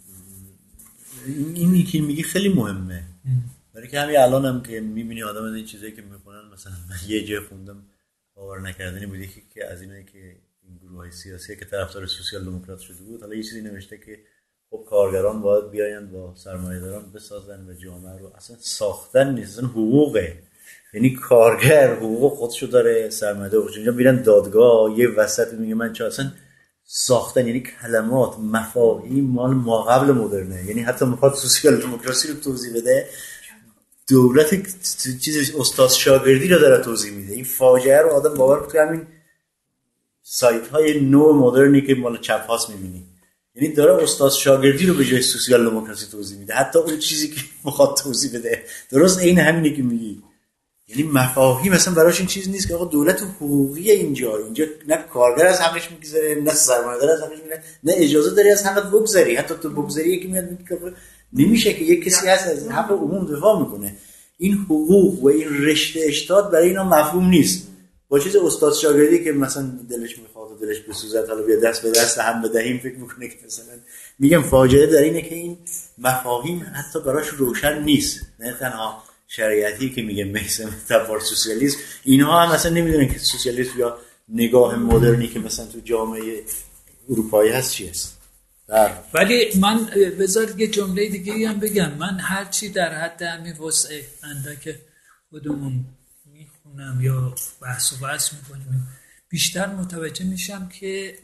اینی که میگی خیلی مهمه، برای که همین الان هم که میبینی آدم از این چیزایی که میخونن، مثلا من یه جای خوندم باور نکردنی بود، یکی که از اینایی که این گروه‌های سیاسی که طرفدار سوسیال دموکرات شده بود، حالا یه چیزی نوشته که خب کارگران باید بیاین با سرمایه‌داران بسازن و جامعه رو اصلا ساختن نیست، اصلا حقوقه. یعنی کارگر حقوق خودشو داره، سرمایه‌دار اونجا میرن دادگاه، یه وسط میگه من چه اصلا ساختن، یعنی کلمات مفاهیم مال ما قبل مدرنه. یعنی حتی میخواد سوسیال دموکراسی رو توضیح بده، دولت چیز استاد شاگردی رو داره توضیح میده. این فاجعه رو آدم باور کنه همین سایت های نو مدرنی که مال چپ هاست میبینی، یعنی داره استاد شاگردی رو به جای سوسیال دموکراسی توضیح میده، حتی اون چیزی که میخواد توضیح بده درست عین همینی که میگی. یعنی مفاهیم مثلا براش این چیز نیست که آقا دولت حقوقی اینجا اینجا نه کارگر از حقش میگذره نه سرمایه‌دار از حقش میگذره نه اجازه داری از حقت بگذری، حتی تو بگذری یکی میاد میگه نمیشه که یک کسی هست از حق عموم دفاع میکنه. این حقوق و این رشته اشتات برای اینا مفهوم نیست. با چیز استاد شاگردی که مثلا دلش میخواد و دلش بسوزه حالا بیا دست به دست هم بدهیم فکر میکنه که مثلا میگم فاجعه در اینه که این مفاهیم حتی براش روشن نیست. نه تنها شریعتی که میگه میسم تفار سوسیالیسم، اینها هم مثلا نمیدونن که سوسیالیسم یا نگاه مدرنی که مثلا تو جامعه اروپایی هست چی است. ولی من بذار یه جمله دیگه هم بگم. من هرچی در حد همین وسع اندک خودمون میخونم یا بحث و بحث میکنیم بیشتر متوجه میشم که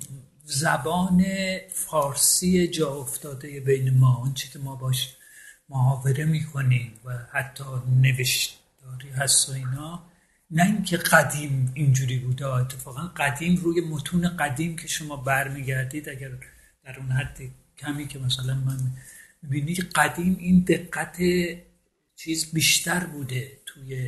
زبان فارسی جا افتاده بین ما، اون چی که ما باش محاوره میکنیم و حتی نوشتاری هست و اینا، نه اینکه قدیم اینجوری بوده. اتفاقا قدیم روی متون قدیم که شما برمیگردید، اگر در اون حد کمی که مثلا من میبینی قدیم این دقت چیز بیشتر بوده توی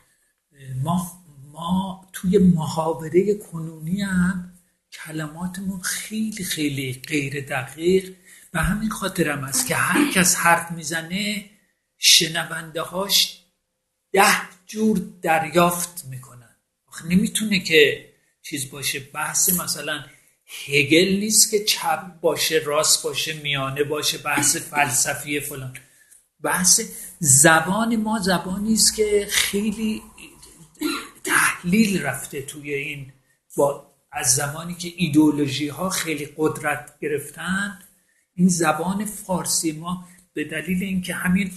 ما. ما توی محاوره کنونی هم کلماتمون خیلی خیلی غیر دقیق، به همین خاطر هم است که هر کس حرف میزنه شنونده هاش ده جور دریافت میکنن. آخه نمیتونه که چیز باشه. بحث مثلا هگل نیست که چپ باشه راست باشه میانه باشه، بحث فلسفی فلان. بحث زبان ما زبانی است که خیلی تحلیل رفته توی این، با از زمانی که ایدئولوژی ها خیلی قدرت گرفتن، این زبان فارسی ما به دلیل اینکه همین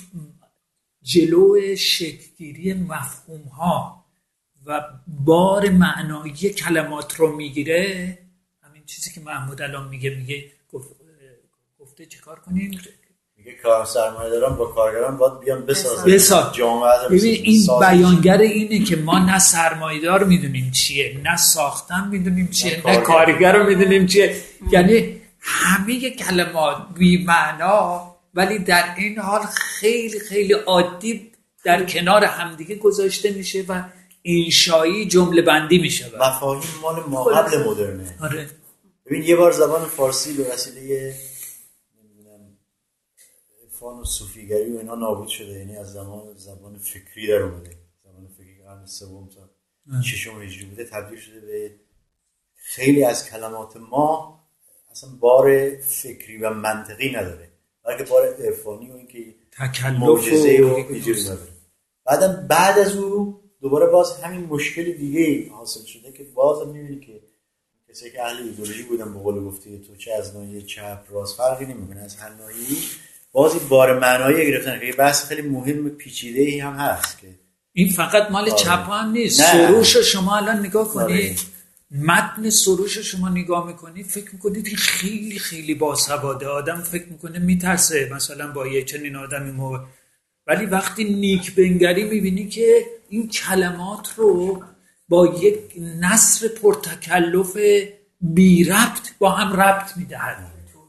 جلو شکلگیری مفهوم ها و بار معنایی کلمات رو میگیره. همین چیزی که محمود الان میگه میگه گفته چه کار کنیم؟ میگه کار سرمایه‌داران با کارگران باید بیان بسازن بساز. جامعه. ببین این بیانگر اینه که ما نه سرمایه‌دار میدونیم چیه، نه ساختن میدونیم چیه، نه, نه کارگر رو میدونیم چیه. یعنی همه کلمات بی معنا ولی در این حال خیلی خیلی عادی در کنار همدیگه گذاشته میشه و انشایی جمله بندی میشه. مفاهیم مال ما قبل مدرنه. آره. ببین یه بار زبان فارسی به وسیله نمیدونم عرفان و صوفیگری و اینا نابود شده، یعنی از زمان زبان فکری در اومده. زبان فکری قرن سوم تا ششم هجری بوده، تبدیل شده به خیلی از کلمات ما اصلا بار فکری و منطقی نداره، بلکه بار عرفانی و اینکه معجزه و اینجوری نداره. بعدم بعد از اون دوباره باز همین مشکل دیگه حاصل شده که باز می‌بینی که کسی که اهل ایدئولوژی بودن به قول گفتی تو چه از ناحیه چپ راست فرقی نمی‌کنه، از هر ناحیه‌ای بازی بار معنایی گرفتن که یه بحث خیلی مهم پیچیده‌ای هم هست که این فقط مال چپ هم نیست. سروش شما الان نگاه کنید، متن سروش شما نگاه میکنید فکر میکنید که خیلی خیلی باسواده، آدم فکر میکنه میترسه مثلا با یه چنین آدمی مو... ولی وقتی نیک بنگری میبینی که این کلمات رو با یک نثر پرتکلف بی ربط با هم ربط میدهد.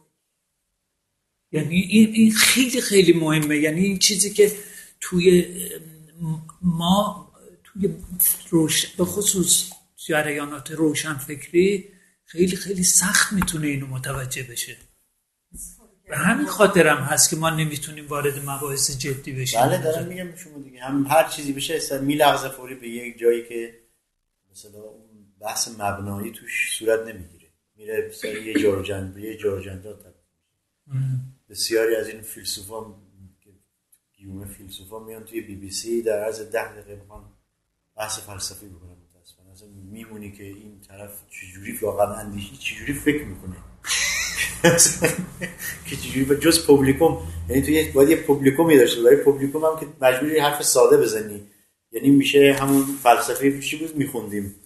یعنی این این خیلی خیلی مهمه. یعنی این چیزی که توی ما توی روش به خصوص جریانات روشن فکری خیلی خیلی سخت میتونه اینو متوجه بشه. به همین خاطر هم هست که ما نمیتونیم وارد مباحث جدی بشیم. بله دارم میگم شما دیگه هم هر چیزی بشه اصلا میلغزه فوری به یک جایی که مثلا اون بحث مبنایی توش صورت نمیگیره، میره مثلا یه جارجند یه جارجندات. بسیاری از این فیلسوفان که گیومه فیلسوفان میان توی بی بی سی در عرض ده دقیقه میخوان بحث فلسفی بکنن. متاسفانه اصلا میمونی که این طرف چجوری واقعا اندیشی چجوری فکر میکنه که چجوری جز پوبلیکوم، یعنی توی باید یه پوبلیکومی داشته برای پوبلیکوم هم که مجبوری حرف ساده بزنی، یعنی میشه همون فلسفه چی بود میخوندیم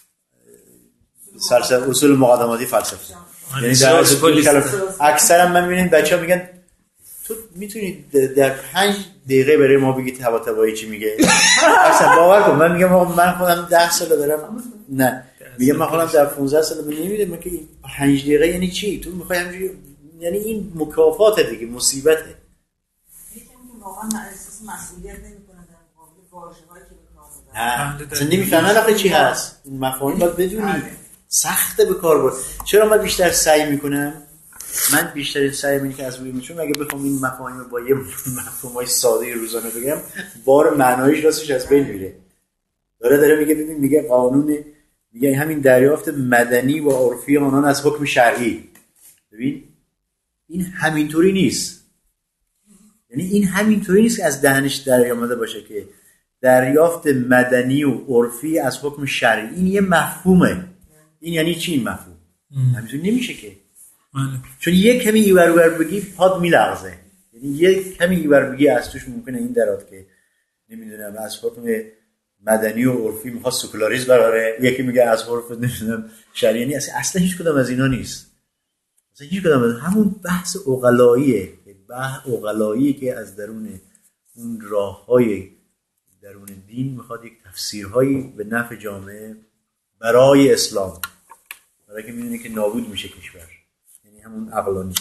سرسر اصول مقدماتی فلسفه. یعنی در اکثرا من میبینم بچه‌ها میگن تو میتونی در پنج دقیقه برای ما بگی تبا تبایی چی میگه؟ اصلا باور کن من میگم من خودم ده سال دارم، نه میگم من خودم در پانزده سال من نمیدونم که این پنج دقیقه یعنی چی؟ تو میخوای همینجوری، یعنی این مکافات دیگه، مصیبته. یکی که واقعا احساس مسئولیت نمیکنه در مقابل واژه‌هایی که به کار نه اصلا نمیفهمن آخه چی هست. اون مفاهیم باید بدونی، سخته به کار برد. چرا من بیشتر سعی میکنم؟ من بیشتر سعی میکنم که از روی میشم اگه بخوام این مفاهیم با یه مفهومای ساده روزانه بگم بار معنایش راستش از بین میره. داره داره میگه ببین، میگه قانون، میگه همین دریافت مدنی و عرفی آنان از حکم شرعی. ببین این همینطوری نیست، یعنی این همینطوری نیست که از دهنش در اومده باشه که دریافت مدنی و عرفی از حکم شرعی. این یه مفهومه. این یعنی چی این مفهوم؟ همینطوری نمیشه که، چون یه کمی ایور اون ور بگی پاد میلغزه. یعنی یه کمی ایور بگی از توش ممکنه این درات که نمیدونم از حکم مدنی و عرفی میخواد سکولاریسم براره، یکی میگه از حرف نمیدونم شرعی. یعنی اصلا هیچ کدام از اینا نیست. اصلا هیچ کدام از همون بحث عقلاییه، بحث عقلایی که از درون اون راههای درون دین میخواد یک تفسیرهایی به نفع جامعه برای اسلام، برای که میدونه که نابود میشه کشور. یعنی همون عقلانی.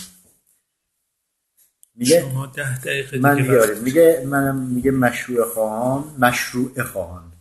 میگه شما ده دقیقه من بیاریم. میگه منم میگه مشروع خواهان، مشروع خواهان،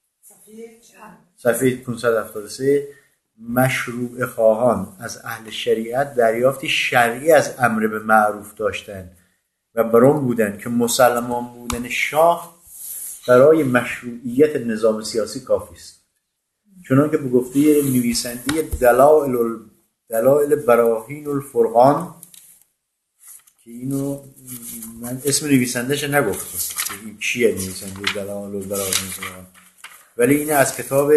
صفحه پانصد و هفتاد و سه. مشروع خواهان از اهل شریعت دریافتی شرعی از امر به معروف داشتن و برام بودن که مسلمان بودن شاه برای مشروعیت نظام سیاسی کافی است. چنان که به گفته نویسنده دلائل دلائل براهین الفرقان، که اینو من اسم نویسندهش نگفتم که این چیه نویسنده دلائل براهین الفرقان، ولی این از کتاب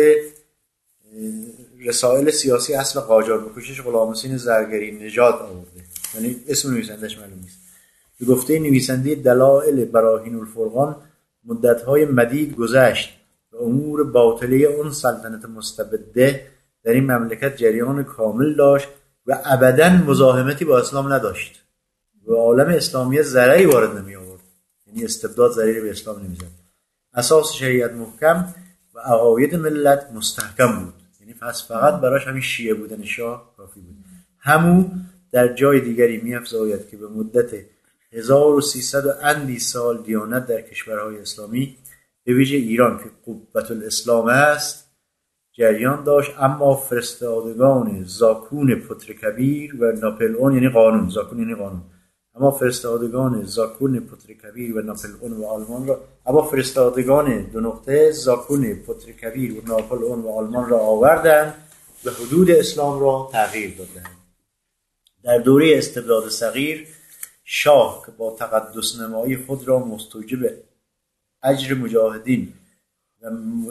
رسائل سیاسی اصل قاجار به کوشش غلام حسین زرگری نژاد آورده، یعنی اسم نویسندهش معلوم نیست. به گفته نویسنده دلائل براهین الفرقان مدت‌های مدید گذشت و امور باطله اون سلطنت مستبده در این مملکت جریان کامل داشت و ابداً مزاحمتی با اسلام نداشت و عالم اسلامی ضرری وارد نمی آورد، یعنی استبداد ضرری به اسلام نمی زد. اساس شریعت محکم و عقاید ملت مستحکم بود، یعنی پس فقط براش همین شیعه بودن شاه کافی بود. همو در جای دیگری می افزاید که به مدت هزار و سیصد و اندی سال دیانت در کشورهای اسلامی به ویژه ایران که قوت الاسلام است جریان داشت، اما فرستادگان زاکون پتر کبیر و ناپلئون، یعنی قانون، زاکون یعنی قانون، اما فرستادگان زاکون پتر کبیر و ناپلئون و آلمان را اما فرستادگان دو نقطه زاکون پتر کبیر و ناپلئون و آلمان را آوردند و حدود اسلام را تغییر دادند. در دوره استبداد صغیر شاه که با تقدس نمایی خود را مستوجب اجر مجاهدین و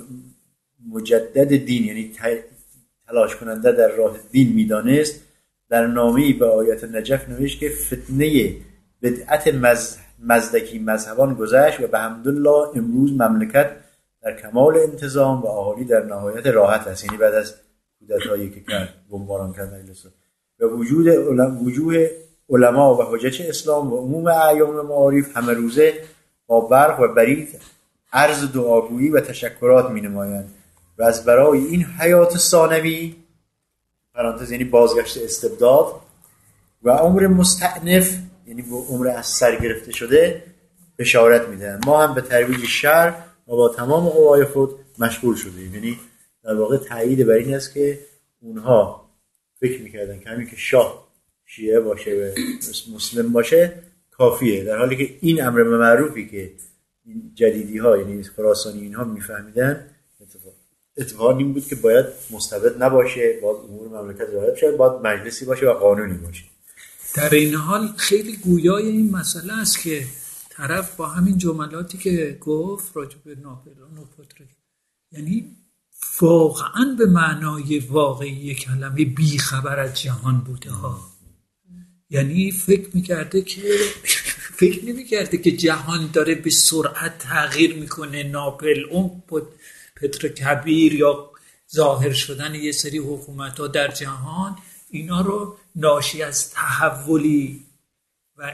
مجدد دین، یعنی تلاش کننده در راه دین میدانست، در نامه‌ای به آیت نجف نوشت که فتنه بدعت مز... مزدکی مذهبان گذشت و به حمدالله امروز مملکت در کمال انتظام و اهالی در نهایت راحت است. یعنی بعد از کودتایی که کرد، بمباران کرد ایلسا، و وجود علم... وجوه علما و حجج اسلام و عموم اعیان و معارف همه روزه با برق و برید عرض دعاگویی و تشکرات می نمایند و از برای این حیات ثانوی پرانتز یعنی بازگشت استبداد و عمر مستأنف یعنی با عمر از سر گرفته شده بشارت میدن. ما هم به ترویج شرع و با تمام قوای خود مشغول شدیم. یعنی در واقع تایید بر این است که اونها فکر میکردن که همین که شاه شیعه باشه و مسلم باشه کافیه، در حالی که این امر معروفی که این جدیدی ها یعنی خراسانی اینها میفهمیدن اتفاق اتفاق این بود که باید مستبد نباشه، باید امور مملکت رعایت بشه، باید مجلسی باشه و قانونی باشه. در این حال خیلی گویای این مسئله است که طرف با همین جملاتی که گفت راجع به ناپلئون و پتر، یعنی واقعا به معنای واقعی کلمه بی خبر از جهان بوده ها. یعنی فکر میکرده که فکر نمیکرده که جهان داره به سرعت تغییر میکنه. ناپلئون پتر کبیر یا ظاهر شدن یه سری حکومت ها در جهان، اینا رو ناشی از تحولی و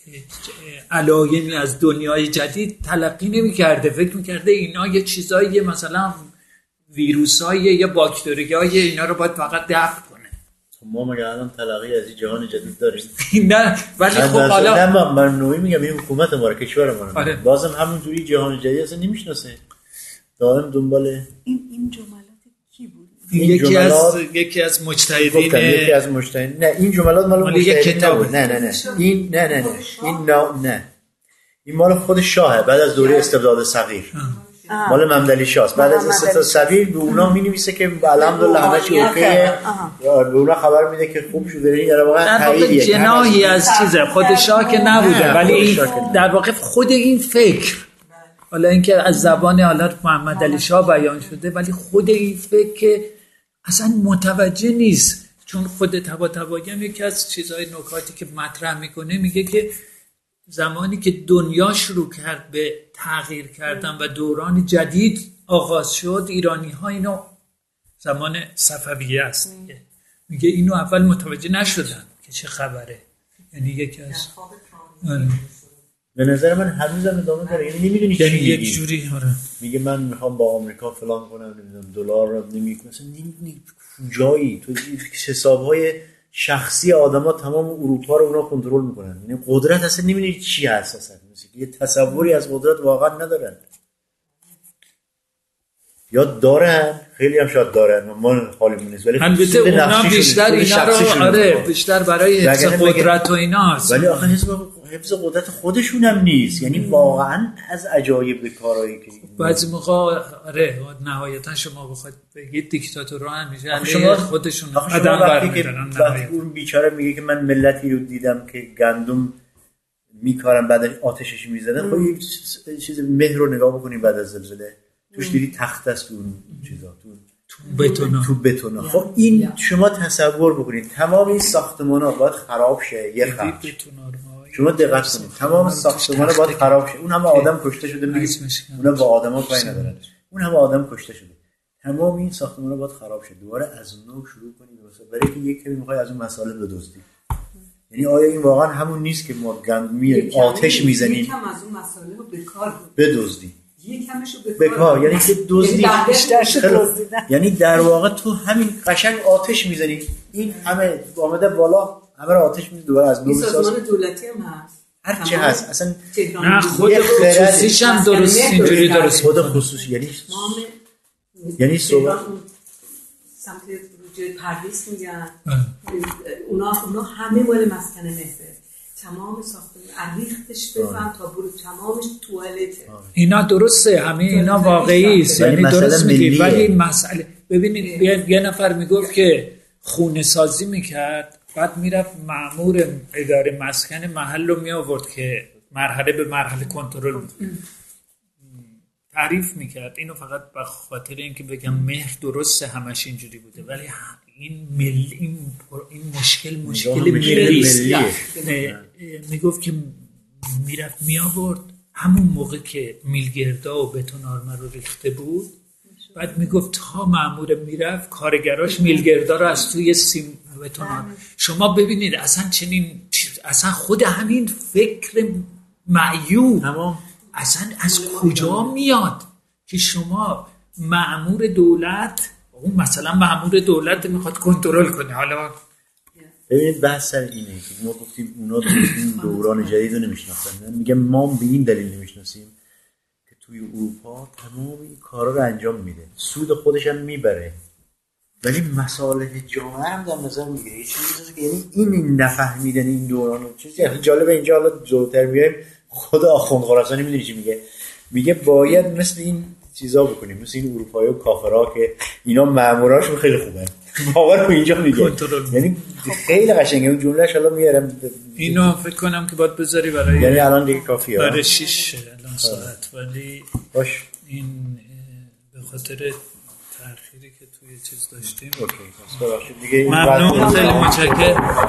علایمی از دنیای جدید تلقی نمی‌کرده. فکر می‌کرده اینا یه چیزایی مثلا ویروسایی یا باکتریایی، اینا رو باید فقط دفع کنه. ما مگه الان تلقی از این جهان جدید داریم؟ نه ولی خب حالا من من نوعی میگم این حکومت ما رو، کشور ما رو، بازم همونجوری جهان جدید اصلا نمیشناسه. دائم دنبال این این جملات کی بود؟ این یکی از یکی از مجتهدین یکی از مجتهدین نه این جملات مال مجتهدین نبود. نه نه نه این نه نه نه این نه نه این مال خود شاهه بعد از دوره استبداد صغیر مال ممدلی شاه بعد از استبداد صغیر به اونا می‌نویسه که الحمدلله همه چی اوکیه به اونا خبر میده که خوب شده این در واقع تاییدیه جناحی از چیزه خود شاه که نبوده ولی این در واقع خود این فکر حالا اینکه از زبان حالا محمد علی شاه بیان شده ولی خود این فکر که اصلا متوجه نیست چون خود طباطبایی هم یکی از چیزهای نکاتی که مطرح میکنه میگه که زمانی که دنیا شروع کرد به تغییر کردن و دوران جدید آغاز شد ایرانی ها اینو زمان صفویه است میگه اینو اول متوجه نشدن که چه خبره یعنی یکی از به نظر من هنوزم ادامه داره یعنی نمیدونی چی یک جوری آره میگه من میخوام با آمریکا فلان کنم نمیدونم دلار رو نمیکنم مثلا نمیدونی کجایی تو حسابهای شخصی آدما تمام اروپا رو اونا کنترل میکنن یعنی قدرت اصلا نمیدونی چی هست اصلا یه تصوری از قدرت واقعا ندارن یا دارن خیلی هم شاید دارن ما حالیمون نیست ولی البته اونا بیشتر اینا رو آره بیشتر برای حفظ قدرت و ایناست ولی آخه حفظ حفظ قدرت خودشون هم نیست یعنی واقعا از عجایب کارهایی که بعضی موقع آره نهایتا شما بخواید بگید دیکتاتورها همیشه علیه خودشون قدم برمی‌دارن وقتی اون بیچاره میگه که من ملتی رو دیدم که گندم میکارن بعد آتشش میزدن خب این چیز مهر رو نگاه بکنید بعد از زلزله توش دیدی تخت است تو اون چیزا تو تو بتونا تو بتونا خب این شما تصور بکنید تمام این ساختمان‌ها باید خراب شه یه خراب شما دقت کنید تمام ساختمان‌ها باید خراب شه اون همه آدم کشته شده میگه اونا با آدما کاری ندارن اون همه آدم کشته شده تمام این ساختمان‌ها باید خراب شه دوباره از نو شروع کنید برای که یک کمی می‌خوای از اون مسائل بدزدی یعنی آیا این واقعا همون نیست که ما گندمی آتش میزنیم یکم از اون مسائل رو به کار بدزدی یکمشو به کار یعنی که دزدی یعنی در واقع تو همین قشنگ آتش میزنی این همه آمده بالا همه رو آتش میزنی دوباره از نو بساز سازمان دولتی هم هست هر چی هست اصلا نه خود خصوصیش هم درست اینجوری درست خود خصوصی یعنی یعنی صبح سمت روجه پرویز میگن اونا اونا همه مال مسکن مهره تمام ساختمون عریختش بفهم تا برو تمامش توالته اینا درسته همه اینا واقعی است یعنی درست میگی ولی مسئله ببینید یه نفر میگفت که خونه سازی میکرد بعد میرفت مأمور اداره مسکن محل رو می آورد که مرحله به مرحله کنترل تعریف میکرد اینو فقط به خاطر اینکه بگم مهر درسته همش اینجوری بوده ولی این مل این, این مشکل مشکل ملی میگفت که میرفت می آورد همون موقع که میلگردا و بتون آرمه رو ریخته بود بعد میگفت تا مأمور میرفت کارگراش میلگردا رو از توی سیم بتون آرمه شما ببینید اصلا چنین اصلا خود همین فکر معیوب تمام اصلا از کجا میاد که شما مأمور دولت اون مثلا مأمور دولت میخواد کنترل کنه حالا ببینید بحث سر اینه که ما گفتیم اونا این دوران جدید رو نمیشناسن میگم ما به این دلیل نمیشناسیم که توی اروپا تمام این کارا رو انجام میده سود خودش هم میبره ولی مصالح جامعه هم در نظر میگیره یه چیزی که یعنی این نفهمیدن این دوران چیزی جالب اینجا حالا جلوتر میایم خود آخوند خراسانی میدونی چی میگه میگه باید مثل این چیزا بکنیم مثل این اروپایی و کافرها که اینا ماموراشون خیلی خوبه باور کن اینجا میگه یعنی خیلی قشنگه اون جملهش الان میارم اینو فکر کنم که باید بذاری برای یعنی الان دیگه کافیه برای شش الان ساعت ولی باش این به خاطر تأخیری که توی چیز داشتیم اوکی بس ببخشید دیگه ممنون خیلی متشکرم